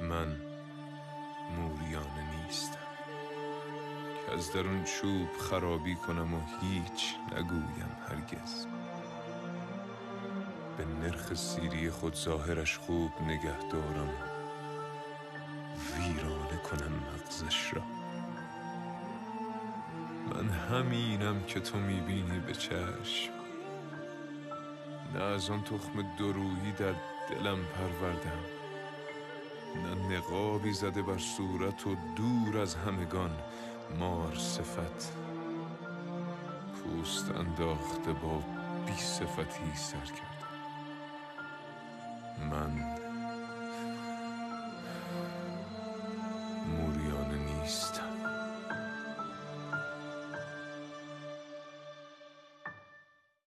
من موریانه نیستم که از درون چوب خرابی کنم و هیچ نگویم هرگز. به نرخ سیری خود ظاهرش خوب نگه دارم، ویرانه کنم مغزش را. من همینم که تو میبینی به چشم، نه از آن تخم درویی در دلم پروردم، نه نقابی زده بر صورت و دور از همگان مار صفت، پوست انداخته با بی صفتی سر کردم. من